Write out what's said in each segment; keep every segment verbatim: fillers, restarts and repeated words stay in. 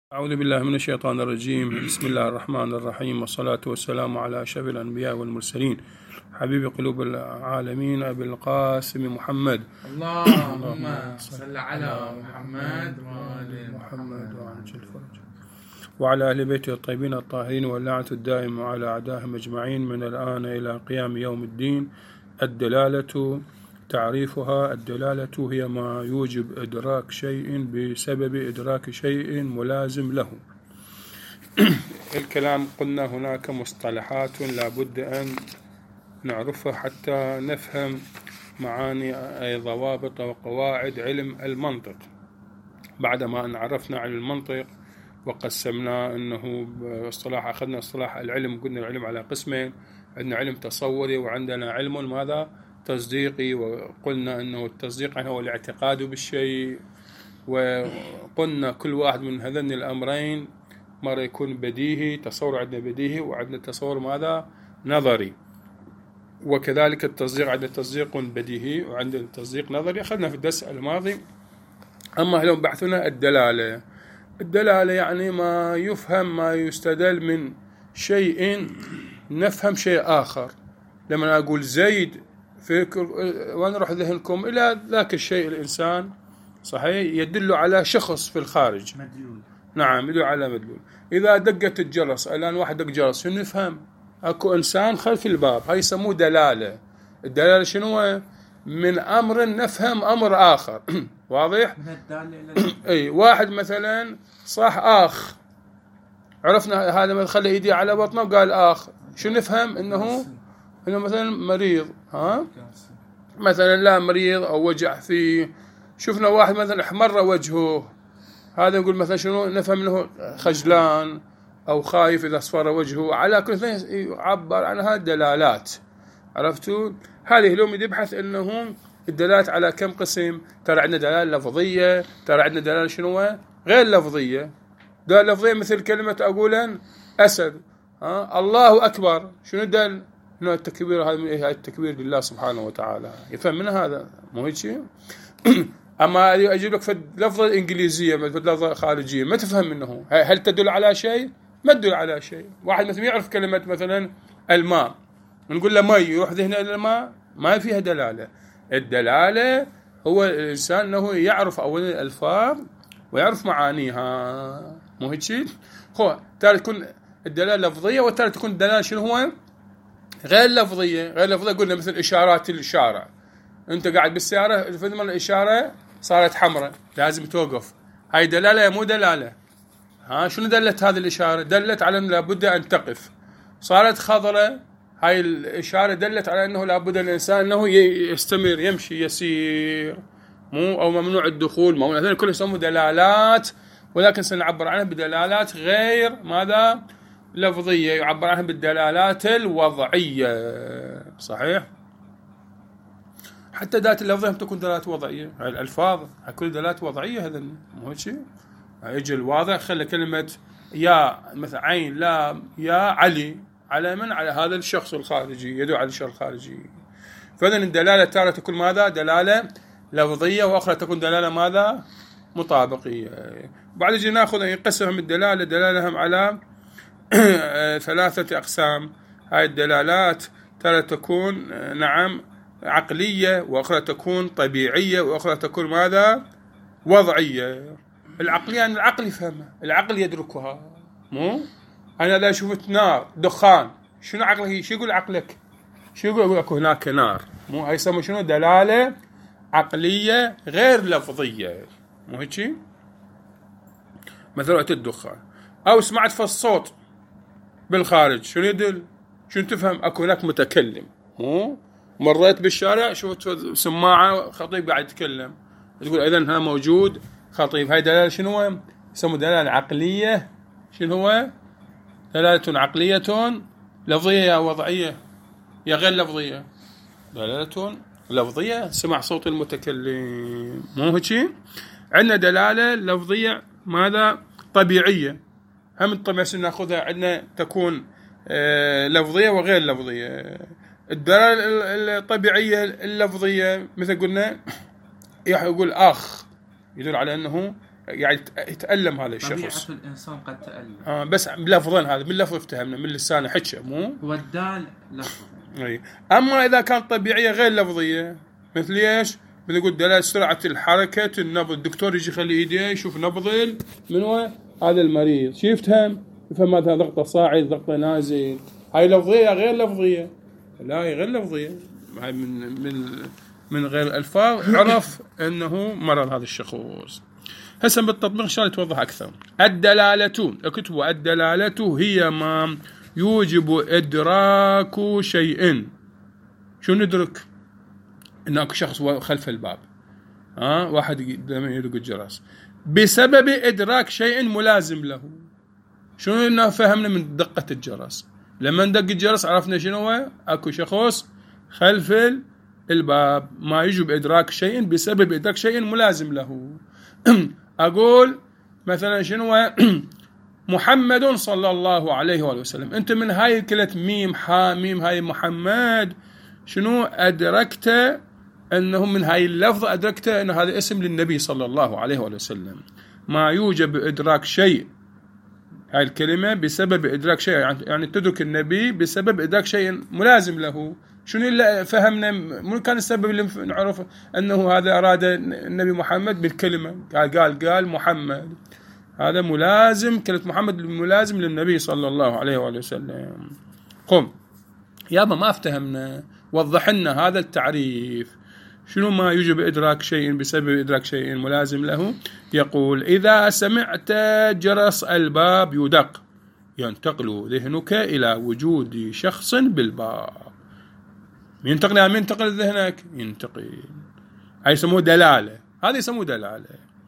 أعوذ بالله من الشيطان الرجيم. بسم الله الرحمن الرحيم، والصلاة والسلام على أشرف الأنبياء والمرسلين، حبيب قلوب العالمين أبي القاسم محمد. اللهم صل على محمد وآل محمد وعلى أهل بيته الطيبين الطاهرين، واللعنة الدائمة على أعدائهم أجمعين من الآن إلى قيام يوم الدين. الدلالة تعريفها: الدلالة هي ما يوجب إدراك شيء بسبب إدراك شيء ملازم له. الكلام قلنا هناك مصطلحات لابد أن نعرفها حتى نفهم معاني أي ضوابط وقواعد علم المنطق. بعدما أن عرفنا علم المنطق وقسمنا أنه باصطلاح أخذنا اصطلاح العلم، قلنا العلم على قسمين: عندنا علم تصوري وعندنا علم ماذا؟ تصديقي. وقلنا أنه التصديق هو الاعتقاد بالشيء، وقلنا كل واحد من هذين الأمرين مرة يكون بديهي، تصور عندنا بديهي، وعندنا تصور ماذا؟ نظري. وكذلك التصديق عندنا تصديق بديهي وعندنا تصديق نظري، أخذنا في الدرس الماضي. أما اليوم بحثنا الدلالة. الدلالة يعني ما يفهم، ما يستدل من شيء نفهم شيء آخر. لما أقول زيد فكر ونروح ذهنكم إلى ذاك الشيء، الإنسان صحيح يدل على شخص في الخارج، مدلول. نعم، يدل على مدلول. إذا دقت الجرس، الآن واحد دق جرس، شنو نفهم؟ أكو إنسان خلف الباب، هاي يسموه دلالة. الدلالة شنو؟ من أمر نفهم أمر آخر. واضح؟ أي واحد مثلا صح آخ، عرفنا هذا ما خلى إيدي على بطنه وقال آخ، شو نفهم؟ إنه إنه مثلا مريض، ها؟ مثلا لا مريض أو وجع فيه. شفنا واحد مثلا احمر وجهه، هذا نقول مثلا شنو نفهم؟ إنه خجلان أو خايف إذا أصفر وجهه. على كل شيء يعبر عنها دلالات. عرفتوا؟ هذه اليوم يبحث إنه الدلالات على كم قسم. ترى عندنا دلالة لفظية، ترى عندنا دلالة شنو غير لفظية. دلالة لفظية مثل كلمة أقولا أسد، ها؟ الله أكبر، شنو دل؟ إنه التكبير هذا التكبير لله سبحانه وتعالى، يفهم من هذا، مو هيك شيء؟ أما أجيب لك في اللفظة الإنجليزية، في اللفظة الخارجية، ما تفهم منه. هل تدل على شيء؟ ما تدل على شيء. واحد مثلا يعرف كلمة مثلا الماء، نقول له ماء، يروح ذهنه إلى الماء، ما فيها دلالة. الدلالة هو الإنسان أنه يعرف أولا الألفاظ ويعرف معانيها، مو هيك شيء؟ هو ترى تكون الدلالة لفظية، وترى تكون الدلالة شنو هو؟ غير لفظية. غير لفظية قلنا مثل إشارات الشارع، أنت قاعد بالسيارة فلما الإشارة صارت حمراء لازم توقف، هاي دلالة مو دلالة؟ ها، شنو دلت هذه الإشارة؟ دلت على أن لابد أن تقف. صارت خضراء، هاي الإشارة دلت على أنه لابد الإنسان أنه يستمر، يمشي، يسير، مو أو ممنوع الدخول. مو هذول كلهم يسموا دلالات، ولكن سنعبر عنها بدلالات غير ماذا؟ لفظية. يعبر عنها بالدلالات الوضعية، صحيح؟ حتى دلالات اللفظية تكون دلالات وضعية. هاي الألفاظ كل دلالات وضعية، هذا مو شيء. يجي الواضع، خلي كلمة يا مثل عين لا يا علي، على من؟ على هذا الشخص الخارجي، يدل على الشخص الخارجي. فإذن الدلالة تارة تكون ماذا؟ دلالة لفظية، وأخرى تكون دلالة ماذا؟ مطابقية. بعد يجي نأخذ يقسمهم الدلالة دلالهم على ثلاثة أقسام. هاي الدلالات تارة تكون نعم عقلية، وأخرى تكون طبيعية، وأخرى تكون ماذا؟ وضعية. العقلية يعني العقل يفهمها، العقل يدركها. مو أنا إذا شفت نار دخان، شنو عقلك؟ شو يقول عقلك؟ شو يقول؟ يقول أكو هناك نار. مو هاي يسمى شنو؟ دلالة عقلية غير لفظية، مو هيك؟ مثل وقت الدخان. أو سمعت في الصوت بالخارج، شنو يدل؟ شنو تفهم؟ أكو هناك متكلم. مو مريت بالشارع شفت سماعة خطيب قاعد يتكلم، تقول إذن ها موجود خطيب. هاي دلالة شنو؟ يسمى دلالة عقلية. شنو هو؟ دلالة عقلية لفظية يا وضعية يا غير لفظية؟ دلالة لفظية، سمع صوت المتكلم، مو هيك؟ عندنا دلالة لفظية ماذا؟ طبيعية. هم الطبيعية نأخذها عندنا تكون آه لفظية وغير لفظية. الدلالة الطبيعية اللفظية مثل قلنا يقول أخ، يدل على أنه يعني يتألم هذا الشخص. طبيعة الإنسان قد تألم. آه بس لفظا هذا من لفظ افتهمنا من لسانه حكى مو. هو الدال لفظ. أي. أما إذا كانت طبيعية غير لفظية مثل إيش؟ بنقول دلالة سرعة الحركة النبض. الدكتور يجي يخلي إيديه يشوف نبض من هو هذا المريض. شو يفهم؟ يفهم هذا ضغطه صاعد ضغطه نازل. هاي لفظية غير لفظية. لا هي غير لفظية. هاي من من من غير الألفاظ عرف أنه مرض هذا الشخص. هسه بالتطبيق إن شاء الله يتوضح أكثر. الدلالة اكتبوا الدلالة هي ما يوجب إدراك شيء. شو ندرك؟ إن أكو شخص خلف الباب. ها آه؟ واحد لما يدق الجرس بسبب إدراك شيء ملازم له. شنو إنه فهمنا من دقة الجرس؟ لما ندق الجرس عرفنا شنو هو؟ أكو شخص خلف الباب ما يجب إدراك شيء بسبب إدراك شيء ملازم له. أقول مثلا شنو هو؟ محمد صلى الله عليه وآله وسلم. أنت من هاي كلمة ميم حا ميم هاي محمد شنو أدركت أنه من هاي اللفظ أدركت أن هذا اسم للنبي صلى الله عليه وآله وسلم. ما يوجب إدراك شيء هاي الكلمة بسبب إدراك شيء يعني تدرك النبي بسبب إدراك شيء ملازم له. شنو اللي فهمنا مو كان السبب اللي نعرف أنه هذا أراد النبي محمد بالكلمة قال قال قال محمد هذا ملازم كلمة محمد ملازم للنبي صلى الله عليه وآله وسلم. قم يابا ما افتهمنا وضح لنا هذا التعريف. شنو ما يجب إدراك شيء بسبب إدراك شيء ملازم له؟ يقول إذا سمعت جرس الباب يدق ينتقل ذهنك إلى وجود شخص بالباب. ينتقل يعني ينتقل ذهنك ينتقل هاي يسموه دلالة. هذا يسموه دلالة.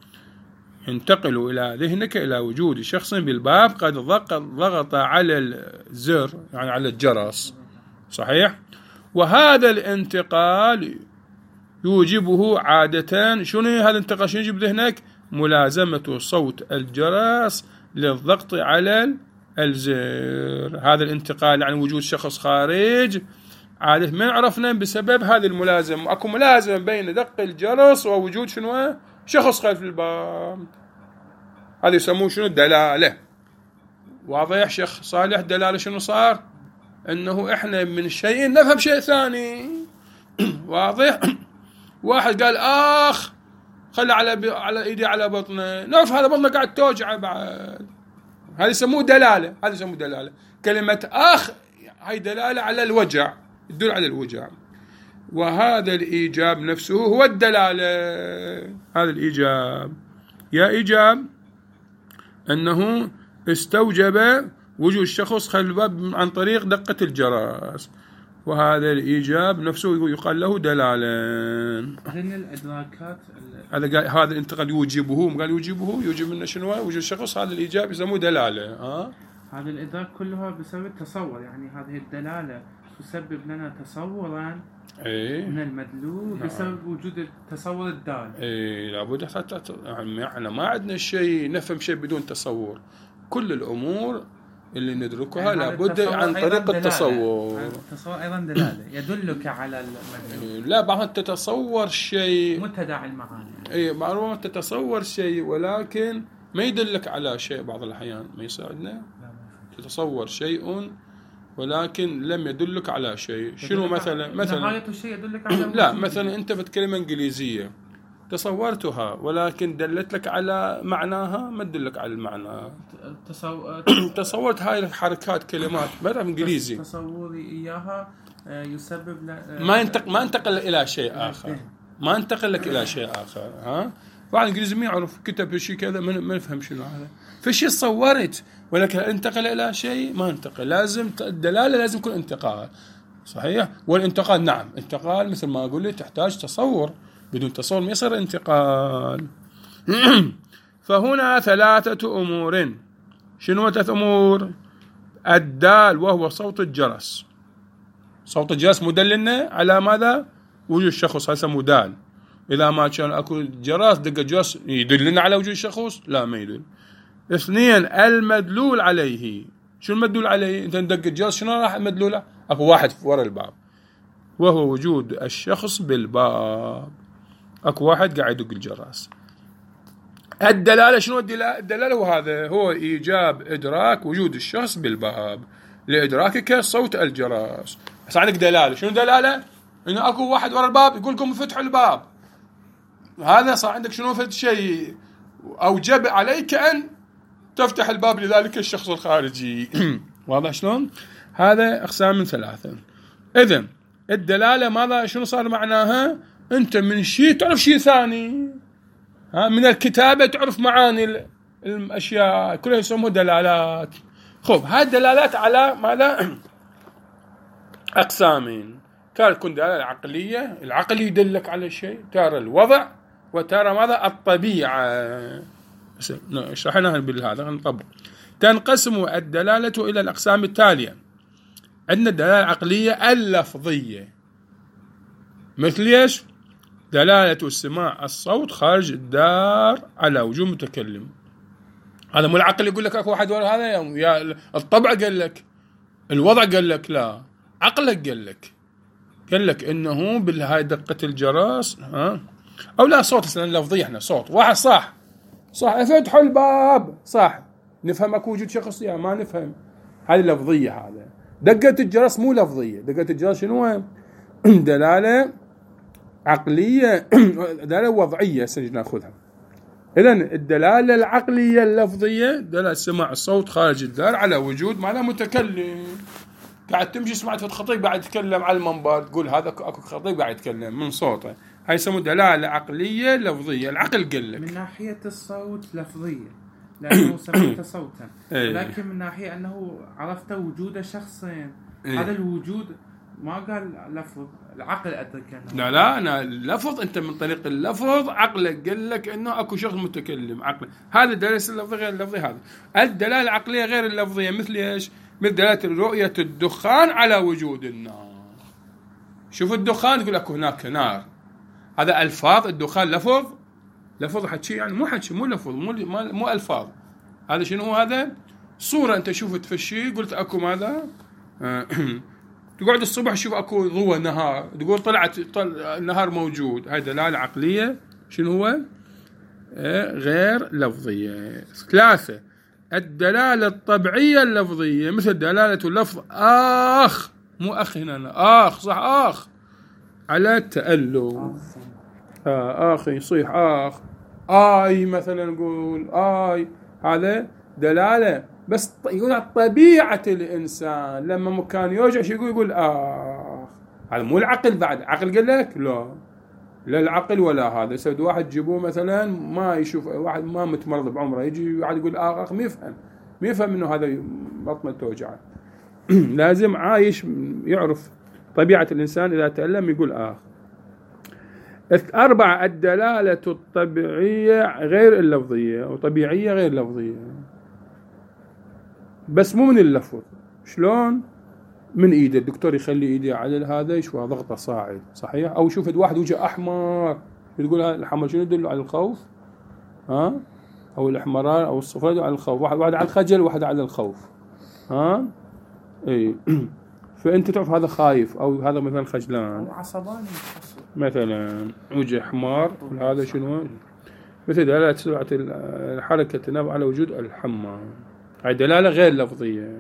ينتقل إلى ذهنك إلى وجود شخص بالباب قد ضغط على الزر يعني على الجرس. صحيح. وهذا الانتقال يوجبه عادة شنو هذا الانتقال شنو يجيب ذهنك؟ ملازمة صوت الجرس للضغط على الزر. هذا الانتقال يعني وجود شخص خارج عادة من عرفنا بسبب هذه الملازمة. أكو ملازمة بين دق الجرس ووجود شنو شخص خلف الباب. هذا يسموه شنو الدلالة. واضح شيخ صالح؟ دلالة شنو صار؟ إنه إحنا من شيء نفهم شيء ثاني. واضح. واحد قال آخ خلى على على إيدي على بطنه نعرف هذا بطنه قاعد توجعه بعد. هذا يسموه دلالة. هذا يسموه دلالة. كلمة آخ هاي دلالة على الوجع تدل على الوجع. وهذا الإيجاب نفسه هو الدلالة. هذا الإيجاب يا إيجاب أنه استوجب وجود الشخص خلف الباب عن طريق دقة الجرس. وهذا الإيجاب نفسه يقال له دلالة. هن الإدراكات هذا قال هذا الانتقال يوجبه قال يوجبه يوجب منه شنو وجود الشخص. هذا الإيجاب يسموه دلالة. ها هذا الإدراك كلها بسبب التصور يعني هذه الدلالة تسبب لنا تصورا إيه؟ من المدلول نعم. بسبب وجود التصور الدال. إيه لابد حتى يعني ما عندنا شيء نفهم شيء بدون تصور. كل الأمور اللي ندركها يعني لابد عن طريق التصور. التصور أيضا دلالة يدلك على المدلول. إيه لا بعض تتصور شيء متداعي المعاني. إيه معلومة تتصور شيء ولكن ما يدلك على شيء. بعض الأحيان ما يساعدنا تتصور شيء ولكن لم يدلك على شيء. شنو مثلا مثلا نهاية الشيء يدلك على لا مثلا أنت بتكلم إنجليزية تصورتها ولكن دلت لك على معناها ما تدلك على المعنى. تصور... تصورت هاي الحركات كلمات بدأ إنجليزي تصوري إياها يسبب ل... ما ينتقل ما انتقل إلى شيء آخر. ما انتقل لك إلى شيء آخر. ها بعض الإنجليزي ما يعرف كتب شيء كذا ما نفهم شنو هذا. في شيء صورت ولكن انتقل إلى شيء ما انتقل. لازم الدلالة لازم يكون انتقال. صحيح. والانتقال نعم انتقال مثل ما أقول لي تحتاج تصور. بدون تصور ما يصير انتقال. فهنا ثلاثة أمور. شنو ثلاث أمور؟ الدال وهو صوت الجرس. صوت الجرس مدلنا على ماذا؟ وجود الشخص. هذا اسمه دال. إذا ما كان أكو جرس دق الجرس يدلنا على وجود الشخص؟ لا ما يدل. اثنين المدلول عليه. شو المدلول عليه؟ أنت ندق الجرس شنو راح مدلوله؟ أكو واحد وراء الباب وهو وجود الشخص بالباب. أكو واحد قاعد يدق الجرس. الدلالة شنو الدلالة؟ وهذا هو إيجاب إدراك وجود الشخص بالباب لإدراكك صوت الجرس. بس عندك دلالة، شنو دلالة؟ إنه أكو واحد ورا الباب يقول لكم فتحوا الباب، هذا صار عندك شنو فد شيء أوجب عليك أن تفتح الباب لذلك الشخص الخارجي. واضح شلون؟ هذا أقسام من ثلاثة. إذن الدلالة ماذا شنو صار معناها؟ أنت من شيء تعرف شيء ثاني، ها من الكتابة تعرف معاني الأشياء كلها يسموها دلالات. خب هاي الدلالات على ماذا؟ أقسامين. كان تكون دلالة عقلية، العقل يدلك على شيء، ترى الوضع وترى ماذا؟ الطبيعة. شرحناها بالهذا نطبق. تنقسم الدلالة إلى الأقسام التالية. عندنا الدلالة العقلية اللفظية، مثل ايش؟ دلالة السماع الصوت خارج الدار على وجود متكلم. هذا مو العقل يقول لك اكو واحد ورا هذا، يا الطبع قال لك، الوضع قال لك، لا عقلك قال لك قال لك انه بالهاي دقة الجرس، ها او لا صوت لفظي. احنا صوت واحد صح صح افتحوا الباب صح، نفهم اكو وجود شخص يا ما نفهم، هذه لفظية. هذا دقة الجرس مو لفظية. دقة الجرس شنو؟ دلالة عقلية، دلالة وضعية سنجي ناخذها. إذن الدلالة العقلية اللفظية دلالة سماع الصوت خارج الدار على وجود معناه متكلم. قاعد تمشي سمعت خطيب قاعد يتكلم على المنبر، تقول هذا اكو خطيب قاعد يتكلم من صوته، هاي يسموه دلالة عقلية لفظية. العقل قال لك من ناحية الصوت لفظية لأنه سمعت صوتا، لكن من ناحية أنه عرفت وجود شخصين، هذا الوجود ما قال لفظ، العقل أدرك. لا لا أنا اللفظ، أنت من طريق اللفظ عقلك قال لك إنه أكو شخص متكلم. عقل هذا دلالة اللفظ غير اللفظي. هذا الدلالة العقلية غير اللفظية، مثل إيش؟ مثل دلالة رؤية الدخان على وجود النار. شوف الدخان يقول لك هناك نار، هذا ألفاظ. الدخان لفظ، لفظ حكي يعني مو حكي، مو لفظ، مو مو ألفاظ. هذا شنو؟ هذا صورة أنت شوفت في الشيء قلت أكو ماذا؟ تقعد الصبح تشوف اكو ضوء نهار، تقول طلعت طلع النهار موجود. هاي دلالة عقلية شنو هو؟ اه غير لفظية. ثلاثة الدلالة الطبيعية اللفظية، مثل دلالة اللفظ آخ، مو أخ هنا، آخ صح، آخ على التألف. آه آخ يصيح آخ، آي مثلا نقول آي، هذا دلالة بس يقول طبيعة الإنسان لما كان يوجع شو يقول؟ يقول آه. هذا مو العقل بعد. عقل قال لك لا، لا العقل ولا هذا. سود واحد جيبوه مثلا ما يشوف، واحد ما متمرض بعمره يجي واحد يقول آه آخ، ما يفهم ما يفهم إنه هذا بطنه توجع. لازم عايش يعرف طبيعة الإنسان، إذا تألم يقول آه. أربعة الدلالة الطبيعية غير اللفظية، وطبيعية غير لفظية بس مو من اللفظ. شلون؟ من ايده الدكتور يخلي ايده على هذا يشوى ضغطه صاعد، صحيح؟ او شوفت واحد وجهه احمر تقول هذا الحمر شنو يدل على الخوف؟ ها؟ او الاحمرار او الصفراء يدل على الخوف. واحد واحد على الخجل وواحد على الخوف. ها؟ اي فانت تعرف هذا خايف او هذا مثلا خجلان او عصباني مثلا، وجه حمار. هذا شنو؟ مثل دلالة سرعة الحركة تنام على وجود الحمى، هاي دلالة غير لفظية.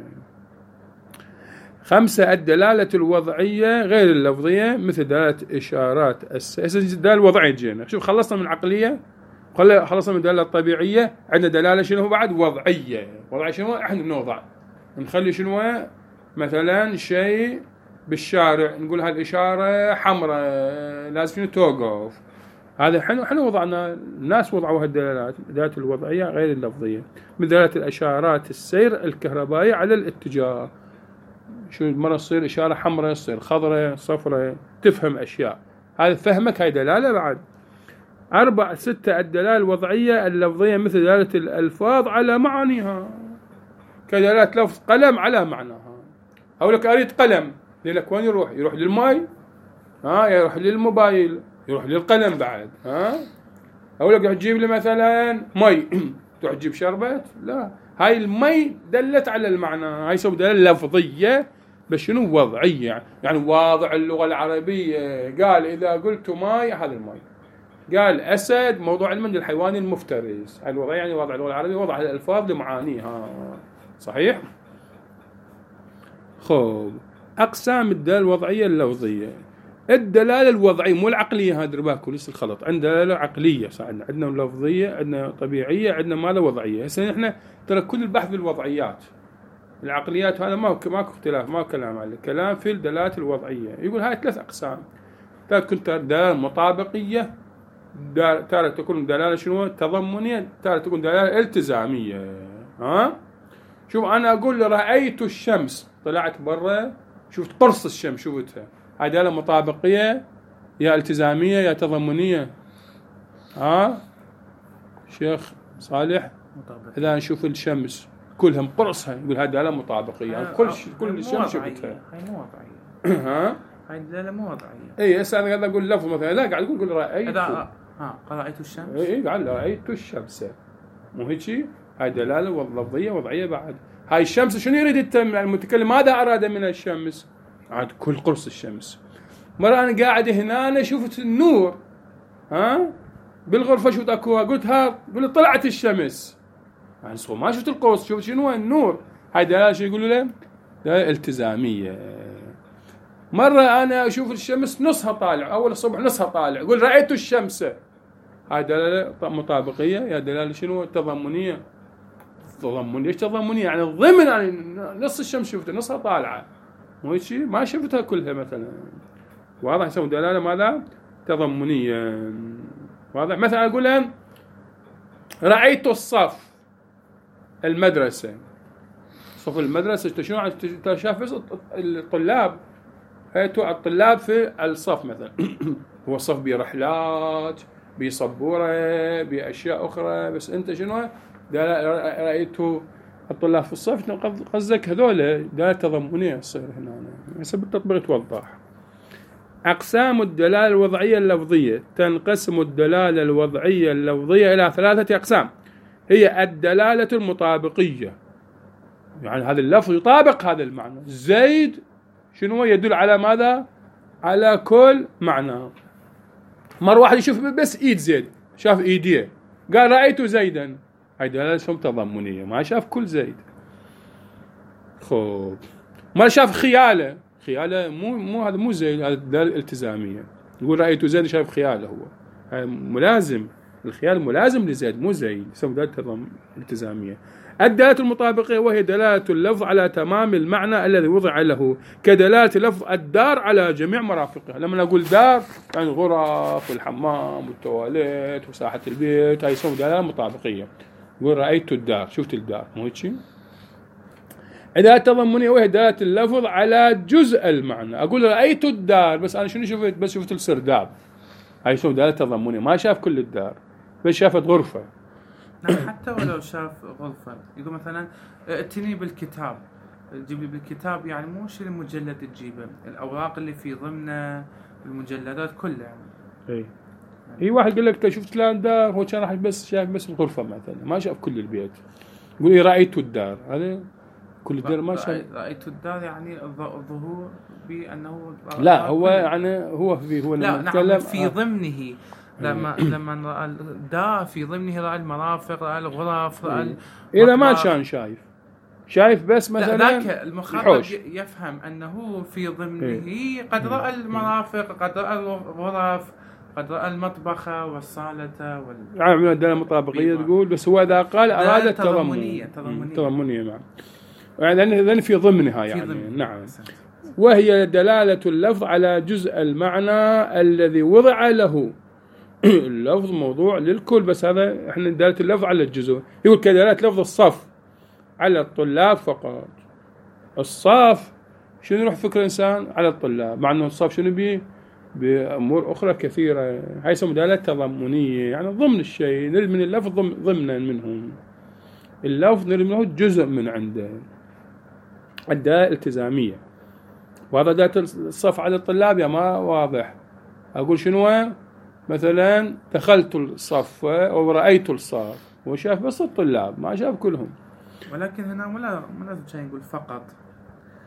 خمسة الدلالة الوضعية غير اللفظية، مثل دلالة إشارات السير. دلالة الوضعية جينا، شوف خلصنا من عقلية، خلصنا من الدلالة الطبيعية، عندنا دلالة شنو بعد؟ وضعية. وضعية شنو؟ احنا نوضع نخلي شنو مثلا شيء بالشارع نقول هالإشارة حمراء لازم شنو توقف. هذا حلو حلو وضعنا، الناس وضعوا هالدلالات، الدلالات الوضعية غير اللفظية، من دلالة الإشارات السير الكهربائية على الاتجاه. شو مرة تصير إشارة حمراء تصير خضراء صفراء، تفهم أشياء، هذا فهمك، هاي دلالة بعد. أربعة ستة الدلالة الوضعية اللفظية، مثل دلالة الألفاظ على معانيها، كدلالة لفظ قلم على معناها. أقول لك أريد قلم، لك وين يروح؟ يروح للماء، ها يروح للموبايل، يروح للقلم بعد. ها أقول لك تجيب لي مثلا مي، تروح تجيب شربت؟ لا، هاي المي دلت على المعنى، هاي سو دلالة لفظية بس شنو؟ وضعية. يعني واضع اللغة العربية قال إذا قلت ماي هذا الماي، قال أسد موضوع علما للحيوان المفترس. الوضع يعني وضع اللغة العربية وضع الألفاظ لمعانيها. صحيح؟ خوب أقسام الدلالة الوضعية اللفظية. الدلالة الوضعية مو العقلية، هذا رباكو لسه الخلط. عندنا دلالة عقلية صح، عندنا لفظية، عندنا طبيعية، عندنا ماذا وضعية. هسه احنا ترى كل البحث بالوضعيات. العقليات هذا ما ماكو اختلاف، ما كلام عليه، كلام في الدلالات الوضعية. يقول هاي ثلاث أقسام. تارة تكون دلالة مطابقية، تارة تكون دلالة شنو تضمنية، تارة تكون دلالة التزامية. ها شوف أنا أقول رأيت الشمس، طلعت برا شفت قرص الشمس شفتها، هاي دلالة مطابقية يا التزامية يا تضمنية؟ ها شيخ صالح مطابق. إذا نشوف الشمس كلهم قرصها يقول هاي دلالة مطابقية، يعني كل ش... كل الشمس شفتها. هاي مو وضعية. ها هاي دلالة مو وضعية. اي هسه انا قاعد اقول لفظ مثلا، لا قاعد اقول رأيت. ها رأيت الشمس. اي قاعد رأيت الشمس، مو هيك شيء؟ هاي دلالة لفظية وضعية بعد. هاي الشمس شنو يريد المتكلم؟ ماذا أراد من الشمس؟ عاد كل قرص الشمس. مرة أنا قاعد هنا أنا شفت النور، ها بالغرفة شفت أكو، قلت ها قلت طلعت الشمس، يعني ما شفت القرص، شفت شنو النور. هاي دلالة شو يقولوا له؟ دلالة التزامية. مرة أنا أشوف الشمس نصها طالع، أول الصبح نصها طالع، أقول رأيت الشمس، هاي دلالة مطابقية يا دلالة شنو تضمنية؟ تضمنية. ايش تضمنية؟ يعني ضمن، يعني نص الشمس شفتها نصها طالعة، مو هيك شيء؟ ما شفتها كلها مثلا. واضح؟ يسمى دلالة ماذا؟ تضمنية. واضح؟ مثلا أقول لهم رأيت الصف المدرسة، صف المدرسة شنو؟ أنت شايف الطلاب، هيتوا الطلاب في الصف مثلا هو الصف برحلات بصبورة بأشياء أخرى، بس أنت شنو رأيتوا الطلاب في الصف، قصدك هذول دلالة تضمنية تصير هنا. حسب التطبيق توضح. أقسام الدلالة الوضعية اللفظية. تنقسم الدلالة الوضعية اللفظية إلى ثلاثة أقسام. هي الدلالة المطابقية، يعني هذا اللفظ يطابق هذا المعنى. زيد شنو يدل على ماذا؟ على كل معنى. مرة واحد يشوف بس إيد زيد، شاف إيديه قال رأيت زيدا، هاي دلالة تضمنية، ما شاف كل زيد. خوب ما شاف خياله، خياله مو مو هذا مو زيد، هذا دلالة التزامية. يقول رأيت زيد شاف خياله، هو هاي ملازم، الخيال ملازم لزيد مو زيد، يسمى دلالة التزامية. الدلالة المطابقية وهي دلالة اللفظ على تمام المعنى الذي وضع له، كدلالة لفظ الدار على جميع مرافقها. لما نقول دار يعني الغرف والحمام والتواليت وساحة البيت، هاي يسمى دلالة مطابقية. يقول رأيت الدار، شفت الدار، مو هيك شيء؟ الدلالة التضمنية وهي دلالة اللفظ على جزء المعنى. أقول رأيت الدار بس أنا شنو شفت؟ بس شفت السرداب، هاي يسمى دلالة تضمنية، ما شاف كل الدار بس شافت غرفة. حتى ولو شاف غرفة، يقول مثلا ائتني بالكتاب، تجيب لي بالكتاب، يعني مو شيء المجلد تجيبه، الأوراق اللي في ضمنه المجلدات كلها يعني. اي اي واحد يقول لك شفت فلان دار، هو كان راح بس شاف بس الغرفة مثلا، ما شاف كل البيت. يقول لي رأيت الدار، هذا كل الدار ما شاف. رأيت الدار يعني الظهور بأنه لا هو يعني هو في هو لا نعم في آه. ضمنه لما لما رأى الدار في ضمنه، رأى المرافق، رأى الغرف، رأى إذا ما كان شايف شايف بس مثلا ذاك المخاطب يفهم أنه في ضمنه قد رأى المرافق، قد رأى الغرف، قد رأى المطبخ والصالة وال يعني من الدلالة المطابقية تقول، بس هو إذا قال أراد التضمن تضمنية تضمنية تضمنية نعم، يعني لأن في ضمنها يعني ضمن. نعم. وهي دلالة اللفظ على جزء المعنى الذي وضع له. اللفظ موضوع للكل، بس هذا احنا دلالة اللفظ على الجزء. يقول كدلالة لفظ الصف على الطلاب فقط. الصف شنو يروح فكر الإنسان على الطلاب، مع أنه الصف شنو بيه بأمور أخرى كثيرة. هاي يسمى دلالة تضمنية، يعني ضمن الشيء، نريد من اللفظ ضمنا منهم، اللفظ نريد منه جزء من عنده. الدلالة الالتزامية، وهذا دلالة الصف على الطلاب يا ما واضح. أقول شنو؟ مثلا دخلت الصف ورأيت الصف، وشاف بس الطلاب ما شاف كلهم. ولكن هنا ولا ما لازم شيء نقول فقط،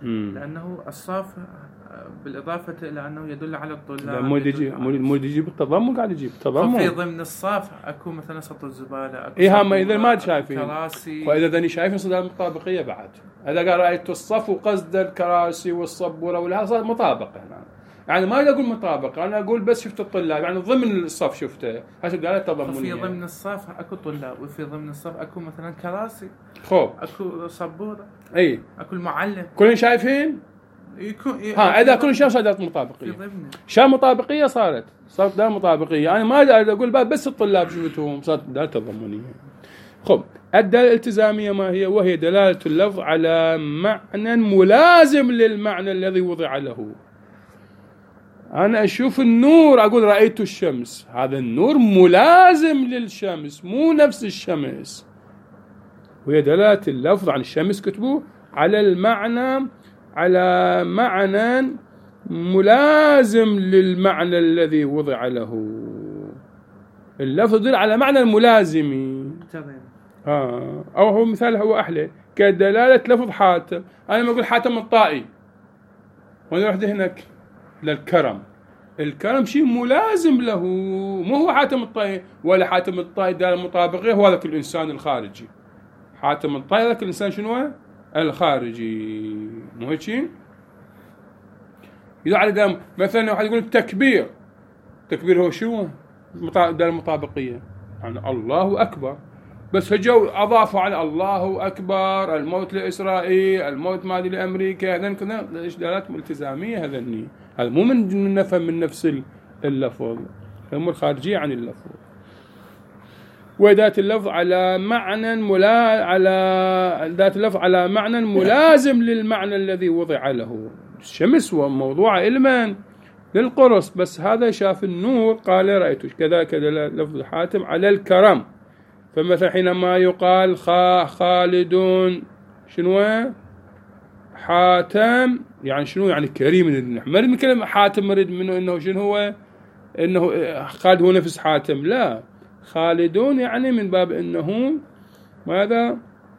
لأنه الصاف بالإضافة إلى أنه يدل على الطلاب. مو يجيب مو يجيب التضمن، قاعد يجيب التضمن. في ضمن الصاف أكو مثلا سطو الزبالة. إيه هم إذا ما شايفين. كراسي. وإذا ذني شايفين صدق مطابقية بعد. إذا قال رأيت الصف وقصد الكراسي والصبورة والها صار مطابقة هنا. يعني ما أقول مطابق، أنا أقول بس شفت الطلاب، يعني ضمن الصف شفته، هذا قال تضمنية. في ضمن الصف أكو طلاب، وفي ضمن الصف أكو مثلا كراسي. خوب. أكو صبورة. أي. أكو المعلم. كلهم شايفين؟ يكون. ها إذا كلهم شاف صارت مطابقية. شاف مطابقية صارت، صارت دال مطابقية، يعني ما أقول بس الطلاب شفتهم، صارت دال تضمنية. خوب. الدالة الالتزامية ما هي؟ وهي دلالة اللفظ على معنى ملازم للمعنى الذي وضع له. أنا أشوف النور أقول رأيت الشمس، هذا النور ملازم للشمس مو نفس الشمس. وهي دلالة اللفظ عن الشمس كتبوا على المعنى، على معنى ملازم للمعنى الذي وضع له. اللفظ يدل على معنى الملازم. آه. أو هو مثال هو أحلى كدلالة لفظ حاتم. أنا ما أقول حاتم الطائي وأنا رحت هناك للكرم، الكرم شيء ملازم له، مو هو حاتم الطائي ولا حاتم الطائي دال مطابقه هو ذاك الإنسان الخارجي. حاتم الطائي ذاك الإنسان شنو؟ الخارجي، مو هيك شيء؟ إذا على دام مثلا واحد يقول تكبير، تكبير هو شو؟ دال المطابقية، يعني الله أكبر، بس هجوا أضافوا على الله أكبر الموت لإسرائيل، الموت مادي لأمريكا، هذين كذا إيش دلالات التزامية هذني. هذا مو من نفهم من نفس اللفظ، الأمور خارجية عن اللفظ. وذات اللفظ على معنى ملا على ذات اللفظ على معنى ملازم للمعنى الذي وضع له. الشمس وموضوع علما للقرص، بس هذا شاف النور قال رأيته. كذلك لفظ حاتم على الكرم. فمثلا حينما يقال خا خالدون شنو حاتم، يعني شنو؟ يعني كريم. نريد من كلمة حاتم نريد منه انه شنو هو؟ انه خالد هو نفس حاتم، لا، خالدون يعني من باب انه ماذا؟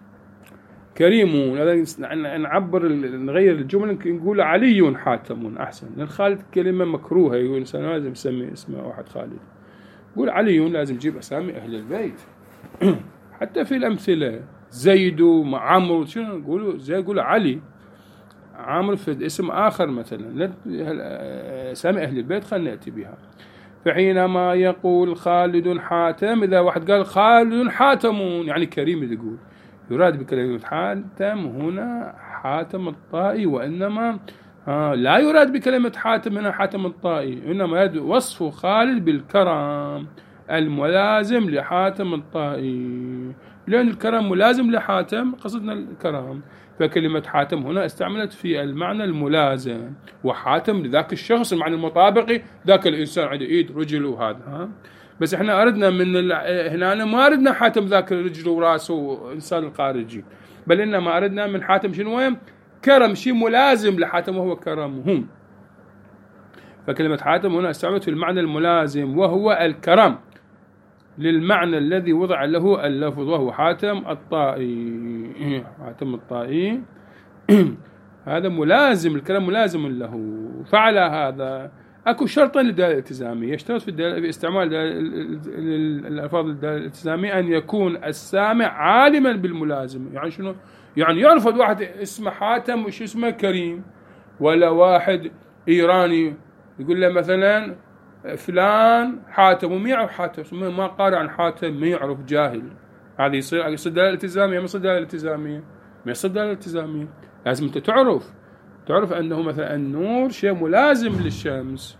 كريمون. هذا نعبر نغير الجملة نقول علي حاتم احسن، لان خالد كلمة مكروهة، يقول الانسان لازم يسمي اسمه واحد خالد، يقول علي لازم يجيب اسامي اهل البيت. حتى في الامثله زيد وعمرو شنو نقولوا؟ زي يقول علي، عامر في اسم آخر مثلا، اسامي أهل البيت خلنا نأتي بها. فحينما يقول خالد حاتم، إذا واحد قال خالد حاتم يعني كريم، يقول يراد بكلمة حاتم هنا حاتم الطائي، وإنما آه لا يراد بكلمة حاتم هنا حاتم الطائي، إنما يراد وصف خالد بالكرم الملازم لحاتم الطائي، لأن الكرم ملازم لحاتم، قصدنا الكرم. فكلمة حاتم هنا استعملت في المعنى الملازم، وحاتم لذاك الشخص المعنى المطابقي، ذاك الإنسان عنده إيد رجل وهذا. ها بس إحنا أردنا من هنا ما أردنا حاتم ذاك رجل وراسه إنسان الخارجي، بل إنما أردنا من حاتم شنو؟ كرم، شيء ملازم لحاتم وهو كرمهم. فكلمة حاتم هنا استعملت في المعنى الملازم وهو الكرم للمعنى الذي وضع له اللفظ، وهو حاتم الطائي. حاتم الطائي هذا ملازم، الكلام ملازم له. فعلى هذا اكو شرطا للدالة الالتزامية، يشترط في, في استعمال الألفاظ الدالة الالتزامية أن يكون السامع عالما بالملازم. يعني شنو؟ يعني يعرف واحد اسمه حاتم وش اسمه كريم، ولا واحد إيراني يقول له مثلا فلان حاتم وما يعرف حاتم، ما قارئ عن حاتم، ما يعرف، جاهل. هذه يصير يصير دالة التزامية؟ ما يصير دالة التزامية، ما يصير دالة التزامية. لازم انت تعرف تعرف انه مثلا النور شيء ملازم للشمس.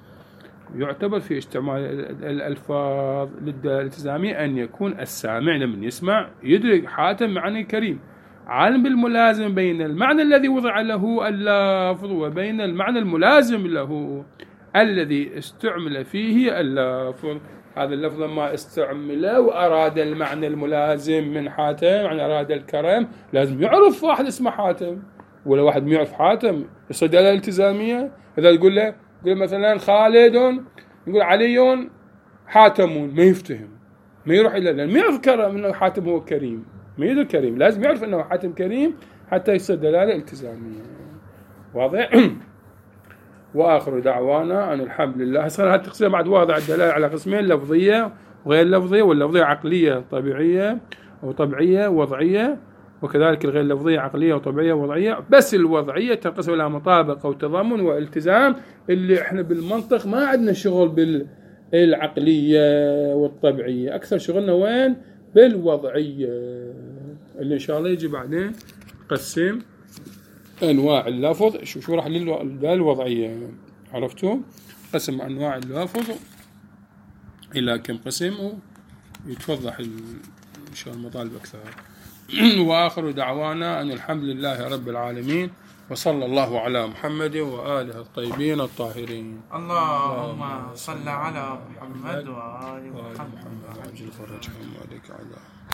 يعتبر في استعمال الالفاظ للدالة الالتزامية ان يكون السامع لمن يسمع يدرك حاتم معنى كريم، عالم بالملازم بين المعنى الذي وضع له اللفظ وبين المعنى الملازم له الذي استعمل فيه اللفظ. هذا اللفظ لما استعمله وأراد المعنى الملازم من حاتم، يعني أراد الكرم، لازم يعرف واحد اسمه حاتم، ولا واحد ما يعرف حاتم يصير دالة التزامية. إذا تقول له يقول مثلا خالد يقول علي حاتم، ما يفتهم، ما يروح إلا لأن ما يعرف كرم إنه حاتم هو كريم، ما يدري كريم، لازم يعرف إنه حاتم كريم حتى يصير دلالة التزامية. واضح؟ وآخر دعوانا أن الحمد لله. هسه هالتقسيم بعد واضح الدلالة على قسمين: لفظية وغير لفظية، واللفظية عقلية طبيعية أو طبيعية وضعية، وكذلك الغير لفظية عقلية وطبيعية ووضعية. بس الوضعية تنقسم إلى مطابقة وتضامن والتزام، اللي احنا بالمنطق ما عندنا شغل بالعقلية والطبيعية، أكثر شغلنا وين؟ بالوضعية، اللي إن شاء الله يجي بعدين نقسم أنواع اللفظ. شو شو راح للوضعية، عرفتوا؟ قسم أنواع اللفظ إلى كم قسم ويتوضح إن شاء الله المطالب أكثر. وآخر دعوانا أن الحمد لله رب العالمين، وصلى الله على محمد وآله الطيبين الطاهرين. اللهم صل على محمد وآل محمد. محمد عجل فرجهم وعليك على